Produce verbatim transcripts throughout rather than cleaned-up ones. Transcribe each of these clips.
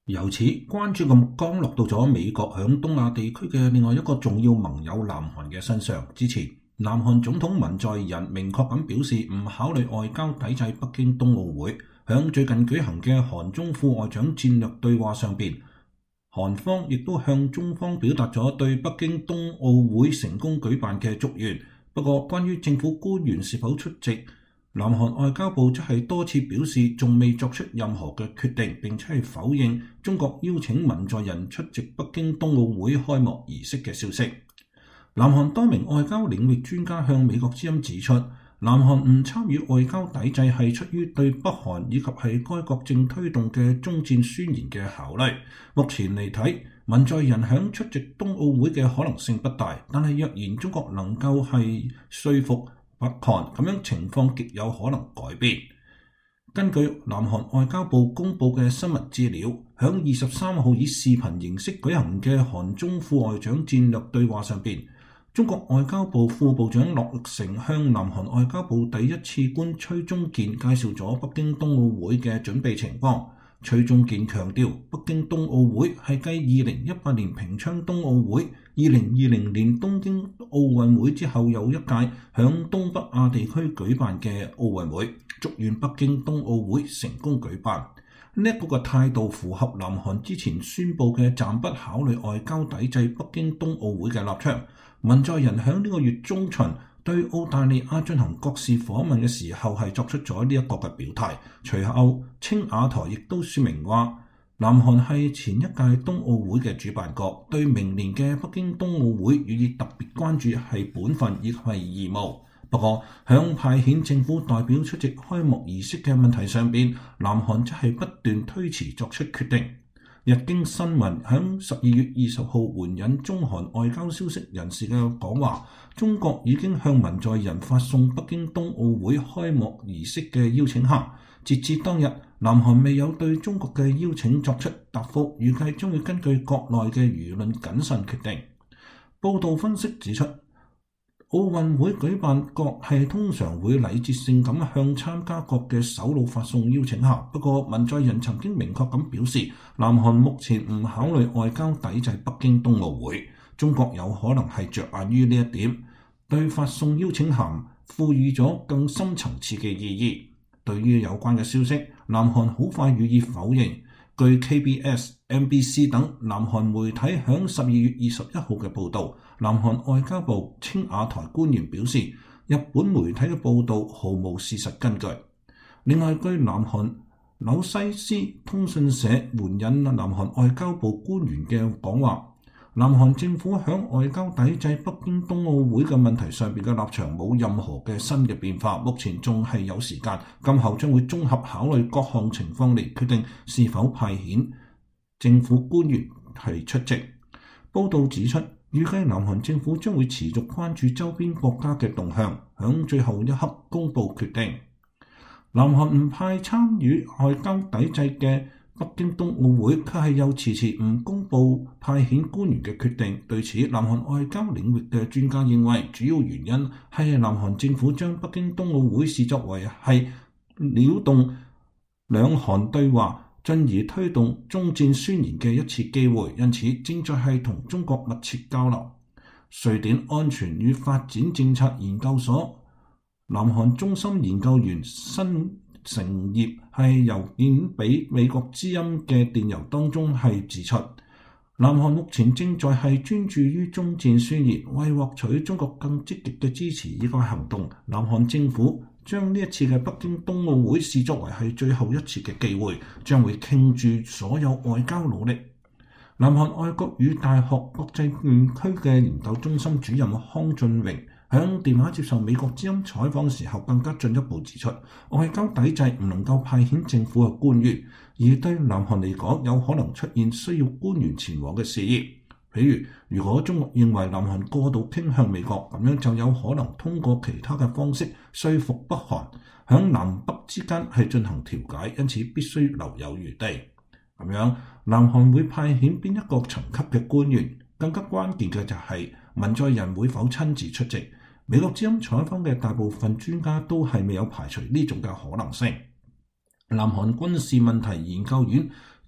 由此關注嘅目光落到咗美國響東亞地區嘅另外一個重要盟友南韓嘅身上。之前，南韓總統文在寅明確咁表示唔考慮外交抵制北京冬奧會。響最近舉行嘅韓中副外長戰略對話上邊，韓方亦都向中方表達咗對北京冬奧會成功舉辦嘅祝願。不過，關於政府官員是否出席，南韓外交部則係多次表示仲未作出任何嘅決定，並且係否認中國邀請文在寅出席北京冬奧會開幕儀式嘅消息。南韓多名外交領域專家向美國之音指出，南韓唔參與外交抵制係出於對北韓以及係該國正推動嘅終戰宣言嘅考慮。目前嚟睇，文在寅響出席冬奧會嘅可能性不大，但係若然中國能夠係說服北韓，咁樣情況極有可能改變。根據南韓外交部公布嘅新聞資料，響二十三號以視頻形式舉行嘅韓中副外長戰略對話上邊，中國外交部副部長樂成向南韓外交部第一次官崔忠健介紹咗北京冬奧會嘅準備情況。崔忠健強調，北京冬奧會係繼二零一八年平昌冬奧會、二零二零年東京奧運會之後又一屆響東北亞地區舉辦嘅奧運會，祝願北京冬奧會成功舉辦。呢一個嘅態度符合南韓之前宣布嘅暫不考慮外交抵制北京冬奧會嘅立場。文在寅響呢個月中旬對澳大利亞進行國事訪問嘅時候係作出咗呢一個嘅表態。隨後青瓦台亦都說明話，南韓係前一屆冬奧會嘅主辦國，對明年嘅北京冬奧會予以特別關注係本分亦係義務。不過響派遣政府代表出席開幕儀式嘅問題上邊，南韓則係不斷推遲作出決定。日經新聞響十二月二十號援引中韓外交消息人士嘅講話，中國已經向文在寅發送北京冬奧會開幕儀式嘅邀請函。截至當日，南韓未有對中國嘅邀請作出答覆，預計將會根據國內嘅輿論謹慎決定。報道分析指出，奧運會舉辦國係通常會禮節性咁向參加國嘅首腦發送邀請函。不過文在寅曾經明確咁表示，南韓目前唔考慮外交抵制北京冬奧會。中國有可能係着眼於呢一點，對發送邀請函賦予咗更深層次嘅意義。對於有關嘅消息，南韓好快予以否認。據 K B S、M B C 等南韓媒體響十二月二十一號嘅報導，南韓外交部青瓦台官員表示，日本媒體嘅報導毫無事實根據。另外，據南韓紐西斯通訊社援引南韓外交部官員嘅講話，南韓政府響外交抵制北京冬奧會嘅問題上邊嘅立場冇任何嘅新嘅變化，目前仲係有時間，今後將會綜合考慮各項情況嚟決定是否派遣政府官員係出席。報道指出，預計南韓政府將會持續關注周邊國家嘅動向，響最後一刻公佈決定。南韓唔派參與外交抵制嘅北京冬奧會，卻係又遲遲唔公佈派遣官員嘅決定。對此，南韓外交領域嘅專家認為，主要原因係南韓政府將北京冬奧會視作為係撩動兩韓對話，進而推動終戰宣言嘅一次機會，因此正在係同中國密切交流。瑞典安全與發展政策研究所南韓中心研究員新成業係郵件俾美國之音嘅電郵當中係指出，南韓目前正在係專注於終戰宣言，為獲取中國更積極嘅支持呢個行動，南韓政府將呢一次嘅北京冬奧會視作為係最後一次嘅機會，將會傾注所有外交努力。南韓外國語大學國際院區嘅研究中心主任康俊榮喺電話接受美國之音採訪時候，更加進一步指出，外交抵制唔能夠派遣政府嘅官員，而對南韓嚟講，有可能出現需要官員前往嘅事宜。譬如，如果中國認為南韓過度傾向美國，咁樣就有可能通過其他嘅方式說服北韓，響南北之間係進行調解，因此必須留有餘地。咁樣，南韓會派遣邊一個層級嘅官員？更加關鍵嘅就係文在寅會否親自出席？美國之音採訪嘅大部分專家都係未有排除呢種嘅可能性。南韓軍事問題研究院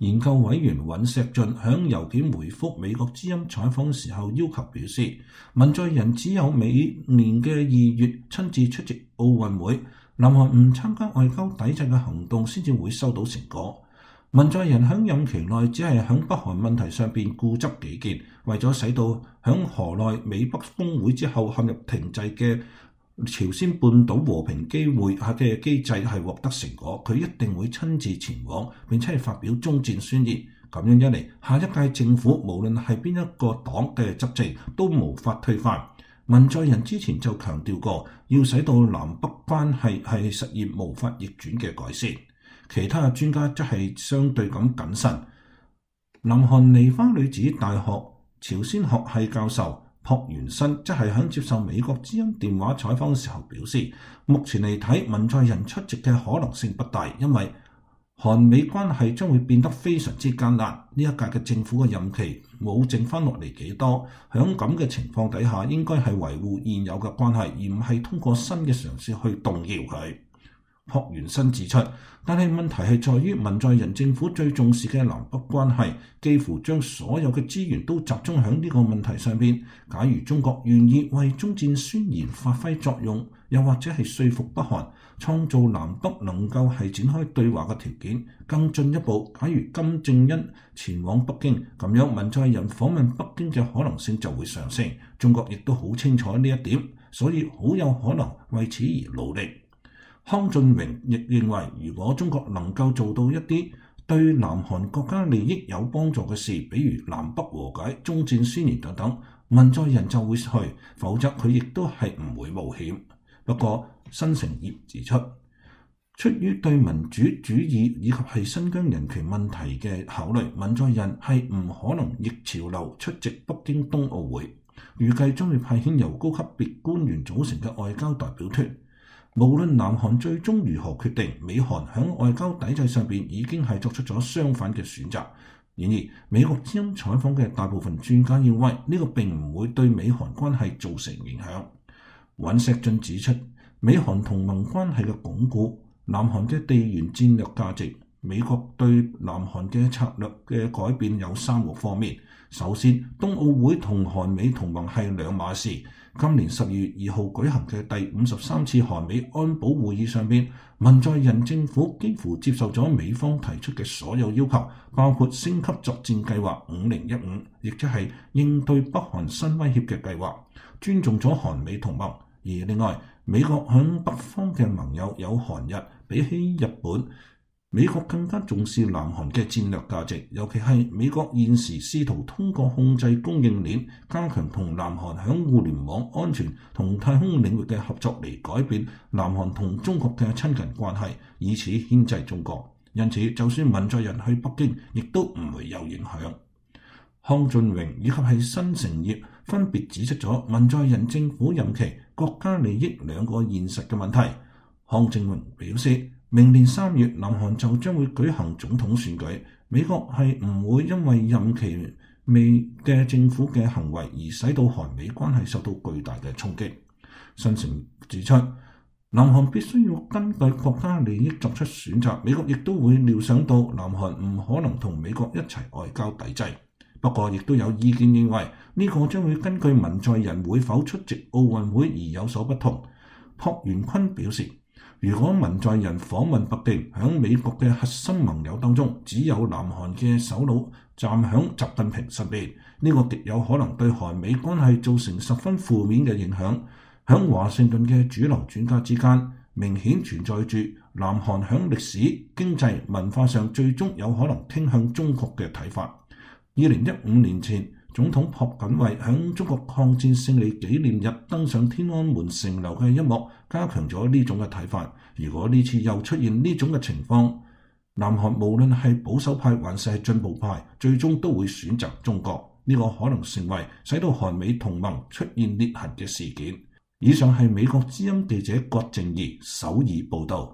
研究委員尹錫俊響郵件回覆美國之音採訪時候要求表示，文在寅只有每年嘅二月親自出席奧運會，南韓唔參加外交抵制嘅行動先至會收到成果。文在寅響任期內只係響北韓問題上邊固執己見，為咗使到響河內美北峰會之後陷入停滯嘅朝鮮半島和平機會下嘅機制係獲得成果，佢一定會親自前往，並且係發表終戰宣言。咁樣一嚟，下一屆政府無論係邊一個黨嘅執政都無法推翻。文在寅之前就強調過，要使到南北關係係實現無法逆轉嘅改善。其他專家則係相對咁謹慎。南韓梨花女子大學朝鮮學系教授朴元申則係喺接受美國之音電話採訪嘅時候表示，目前嚟睇，文在寅出席嘅可能性不大，因為韓美關係將會變得非常之艱難。呢一屆嘅政府嘅任期冇剩翻落嚟幾多，喺咁嘅情況底下，應該係維護現有嘅關係，而唔係通過新嘅嘗試去動搖佢。朴元申指出，但係問題係在於文在寅政府最重視嘅南北關係，幾乎將所有嘅資源都集中喺呢個問題上邊。假如中國願意為終戰宣言發揮作用，又或者係說服北韓，創造南北能夠係展開對話嘅條件，更進一步，假如金正恩前往北京，咁樣文在寅訪問北京嘅可能性就會上升。中國亦都好清楚呢一點，所以好有可能為此而努力。康俊榮亦認為，如果中國能夠做到一啲對南韓國家利益有幫助嘅事，比如南北和解、終戰宣言等等，文在寅就會去，否則佢亦都係唔會冒險。不過，新成業指出，出於對民主主義以及係新疆人權問題嘅考慮，文在寅係唔可能逆潮流出席北京冬奧會，預計將會派遣由高級別官員組成嘅外交代表團。無論南韓最終如何決定，美韓喺外交抵制上邊已經係作出咗相反嘅選擇。然而，美國之音採訪嘅大部分專家認為，呢個並唔會對美韓關係造成影響。尹錫俊指出，美韓同盟關係嘅鞏固、南韓嘅地緣戰略價值、美國對南韓嘅策略嘅改變有三個方面。首先，冬奧會同韓美同盟係兩碼事。今年十二月二號舉行嘅第五十三次韓美安保會議上邊，文在寅政府幾乎接受咗美方提出嘅所有要求，包括升級作戰計劃五零一五，亦即係應對北韓新威脅嘅計劃，尊重咗韓美同盟。而另外，美國響北方嘅盟友有韓日，比起日本，美國更加重視南韓嘅戰略價值，尤其係美國現時試圖通過控制供應鏈，加強同南韓響互聯網安全同太空領域嘅合作嚟改變南韓同中國嘅親近關係，以此牽制中國。因此，就算文在寅去北京，亦都唔會有影響。康俊榮以及係新成業分別指出咗文在寅政府任期國家利益兩個現實嘅問題。康俊榮表示，明年三月，南韓就將會舉行總統選舉。美國係唔會因為任期未嘅政府嘅行為而使到韓美關係受到巨大嘅衝擊。新城指出，南韓必須要根據國家利益作出選擇。美國亦都會料想到南韓唔可能同美國一齊外交抵制。不過，亦都有意見認為呢、這個將會根據文在寅會否出席奧運會而有所不同。朴元坤表示，如果文在寅訪問北京，響美國嘅核心盟友當中，只有南韓嘅首腦站響習近平身邊，呢、這個極有可能對韓美關係造成十分負面嘅影響。響華盛頓嘅主流專家之間，明顯存在住南韓響歷史、經濟、文化上最終有可能傾向中國嘅睇法。二零一五年前，總統朴槿惠響中國抗戰勝利紀念日登上天安門城樓嘅一幕，加強咗呢種嘅睇法。如果呢次又出現呢種嘅情況，南韓無論係保守派還是係進步派，最終都會選擇中國。呢、這個可能成為使到韓美同盟出現裂痕嘅事件。以上係美國之音記者郭靜怡首爾報道。